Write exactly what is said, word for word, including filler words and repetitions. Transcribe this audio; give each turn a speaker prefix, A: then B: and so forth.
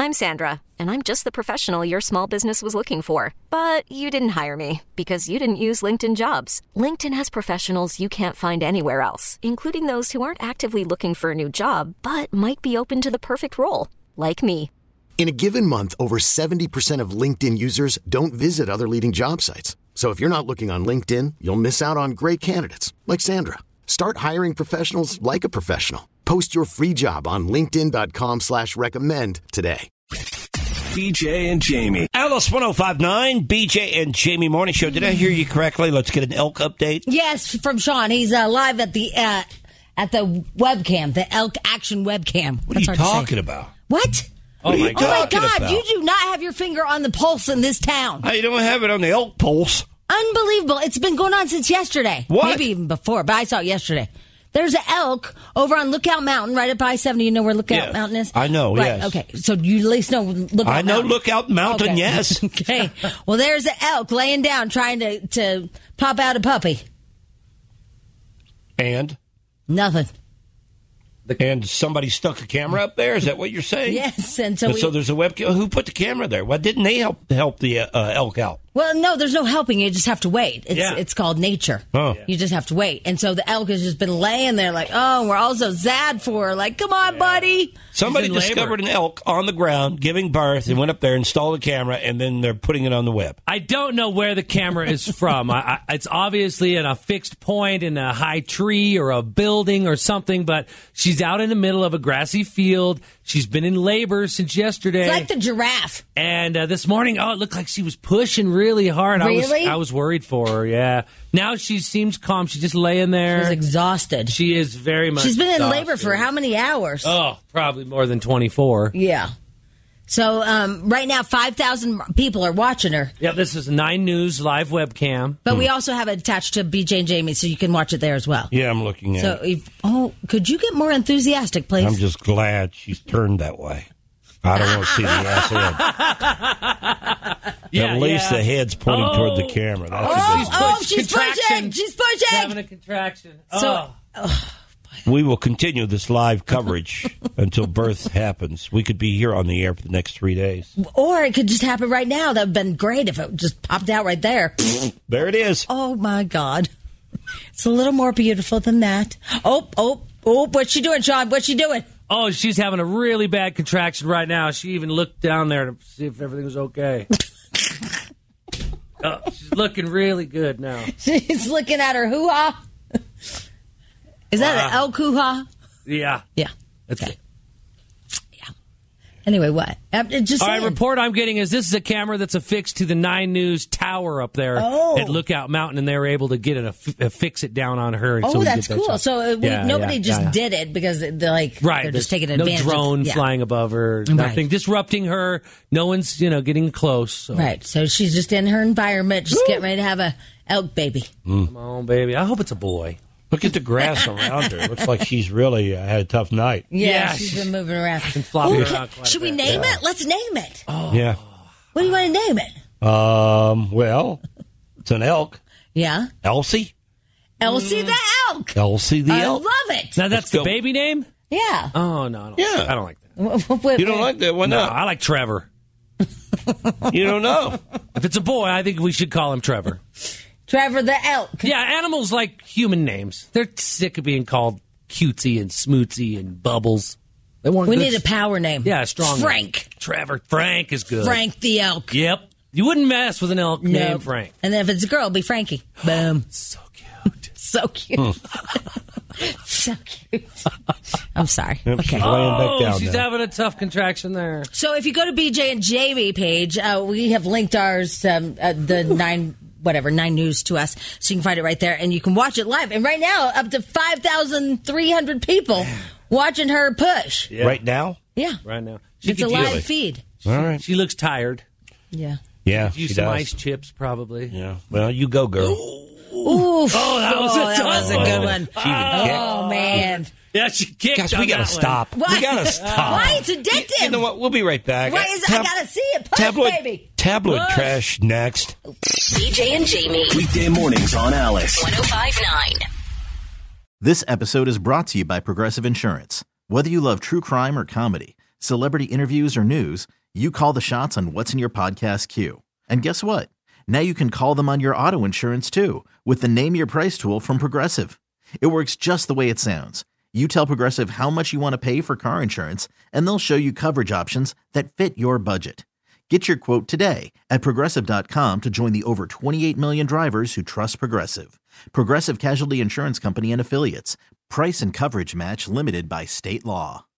A: I'm Sandra, and I'm just the professional your small business was looking for. But you didn't hire me because you didn't use LinkedIn Jobs. LinkedIn has professionals you can't find anywhere else, including those who aren't actively looking for a new job, but might be open to the perfect role, like me.
B: In a given month, over seventy percent of LinkedIn users don't visit other leading job sites. So if you're not looking on LinkedIn, you'll miss out on great candidates like Sandra. Start hiring professionals like a professional. Post your free job on linkedin.com slash recommend today.
C: B J and Jamie.
D: Alice one oh five point nine, B J and Jamie Morning Show. Did I hear you correctly? Let's get an elk update.
E: Yes, from Sean. He's uh, live at the uh, at the webcam, the elk action webcam.
D: What
E: That's
D: are you
E: hard
D: talking
E: to say.
D: about?
E: What?
D: Oh, my God.
E: Oh, my God.
D: About?
E: You do not have your finger on the pulse in this town.
D: I don't have it on the elk pulse.
E: Unbelievable. It's been going on since yesterday.
D: What?
E: Maybe even before, but I saw it yesterday. There's an elk over on Lookout Mountain, right up I seventy. You know where Lookout
D: Yeah,
E: Mountain is?
D: I know,
E: right,
D: yes.
E: Okay, so you at least know Lookout
D: I know
E: Mountain.
D: Lookout Mountain,
E: Okay.
D: yes.
E: Okay. Well, there's an elk laying down trying to, to pop out a puppy.
D: And?
E: Nothing.
D: And somebody stuck a camera up there? Is that what you're saying?
E: Yes, and so
D: And
E: we,
D: so there's a webcam. Who put the camera there? Why didn't they help help the uh, elk out?
E: well, no, there's no helping. You just have to wait. It's
D: Yeah.
E: it's called nature.
D: Oh.
E: You just have to wait. And so the elk has just been laying there like, oh, we're all so sad for her. Like, come on, buddy.
D: Somebody
F: She's in
D: discovered
F: labor.
D: an elk on the ground giving birth and went up there, installed a camera, and then they're putting it on the web.
F: I don't know where the camera is from. I, I, it's obviously in a fixed point in a high tree or a building or something, but she's out in the middle of a grassy field. She's been in labor since yesterday.
E: It's like the giraffe.
F: And uh, this morning, oh, it looked like she was pushing really hard. I was,
E: Really?
F: I was worried for her, yeah. Now she seems calm. She's just laying there.
E: She's exhausted.
F: She is very much
E: She's been in
F: exhausted.
E: labor for how many hours?
F: Oh, probably more than twenty-four.
E: Yeah. So um, right now, five thousand people are watching her.
F: Yep, this is Nine News live webcam.
E: But we also have it attached to B J and Jamie, so you can watch it there as well.
D: Yeah, I'm looking at
E: So,
D: it.
E: if, oh, could you get more enthusiastic, please?
D: I'm just glad she's turned that way. I don't want to see the ass head.
F: Yeah,
D: At least
F: yeah.
D: the head's pointing
F: Oh.
D: toward the camera. That's
E: oh,
D: a good
E: oh,
F: push-
E: she's
F: contraction.
E: pushing! She's pushing!
F: She's having a contraction.
E: So-
F: oh.
D: We will continue this live coverage until birth happens. We could be here on the air for the next three days.
E: Or it could just happen right now. That would have been great if it just popped out right there.
D: There it is.
E: Oh, my God. It's a little more beautiful than that. Oh, oh, oh, what's she doing, Sean? What's she doing?
F: Oh, she's having a really bad contraction right now. She even looked down there to see if everything was okay. Oh, she's looking really good now.
E: She's looking at her hoo-ha. Is that an
F: Wow.
E: elk hoo-ha?
F: Yeah.
E: Yeah.
F: That's
E: Okay.
F: it.
E: Anyway, what? I'm just
F: All
E: saying.
F: right, report I'm getting is this is a camera that's affixed to the Nine News tower up there
E: Oh.
F: at Lookout Mountain, and they were able to get it, aff- affix it down on her.
E: Oh,
F: so we
E: that's
F: get that
E: cool.
F: shot.
E: So uh, we,
F: Yeah,
E: nobody
F: yeah,
E: just
F: yeah.
E: did it because they're like
F: Right,
E: they're just
F: there's
E: taking
F: no
E: advantage.
F: drone
E: of, yeah.
F: flying above her, nothing disrupting her. No one's you know getting close. So.
E: Right. So she's just in her environment, just getting ready to have a elk baby.
F: Come on, baby. I hope it's a boy.
D: Look at the grass around her. Looks like she's really uh, had a tough night.
E: Yeah,
F: Yeah,
E: she's
F: she's
E: been moving around.
F: flopping
E: Ooh,
F: around quite a
E: should we
F: bit.
E: name it? Let's name it.
D: Yeah.
E: What do you want to name it?
D: Um. Well, it's an elk.
E: Yeah,
D: Elsie.
E: Elsie the elk.
D: Elsie the
E: I
D: elk.
E: love it.
F: Now that's
D: Let's
F: the
D: go.
F: baby name.
E: Yeah.
F: Oh no, I don't,
D: Yeah.
F: I don't like that.
E: Wait,
D: You don't
E: wait.
D: like that one?
F: No,
D: No.
F: I like Trevor.
D: You don't know.
F: If it's a boy, I think we should call him Trevor.
E: Trevor the elk.
F: Yeah, animals like human names. They're sick of being called cutesy and smootsy and bubbles. They want
E: We
F: good
E: need a power name.
F: Yeah, a strong name.
E: Frank.
F: Trevor. Frank is good.
E: Frank the elk.
F: Yep. You wouldn't mess with an elk
E: No.
F: named Frank.
E: And then if it's a girl, it'll be Frankie. Boom.
F: So cute.
E: So cute. So cute. I'm sorry.
D: Yep, she's
E: Okay.
D: laying back
F: Oh,
D: down
F: she's
D: now.
F: having a tough contraction there.
E: So if you go to B J and Jamie page, uh, we have linked ours, um, uh, the nine, whatever, nine news to us. So you can find it right there and you can watch it live. And right now, up to five thousand three hundred people watching her push.
F: Yeah.
D: Right now?
E: Yeah.
F: Right now. She
E: It's a
F: could
E: live
F: use it.
E: feed.
D: All right.
F: She looks tired.
E: Yeah.
D: Yeah,
F: Use
D: she
F: some
D: does.
F: ice chips, probably.
D: Yeah. Well, you go, girl.
E: Ooh.
F: Oh, that was a
E: that
F: tough
E: was a
F: one.
E: good one.
D: She even kicked.
E: Oh, man.
F: Yeah, she kicked
D: Gosh,
F: on
D: we gotta
F: that one.
D: stop.
E: Why?
D: We gotta stop.
E: Why? It's addictive.
D: You know what? We'll be right back.
E: Why is I
D: Tab-
E: gotta see it. Push,
D: tabloid,
E: baby.
D: tabloid
E: Push.
D: trash next.
A: B J and Jamie.
C: Weekday mornings on Alice.
A: one oh five point nine.
G: This episode is brought to you by Progressive Insurance. Whether you love true crime or comedy, Celebrity interviews or news, you call the shots on what's in your podcast queue. And guess what? Now you can call them on your auto insurance too with the Name Your Price tool from Progressive. It works just the way it sounds. You tell Progressive how much you want to pay for car insurance, and they'll show you coverage options that fit your budget. Get your quote today at Progressive dot com to join the over twenty-eight million drivers who trust Progressive. Progressive Casualty Insurance Company and Affiliates. Price and coverage match limited by state law.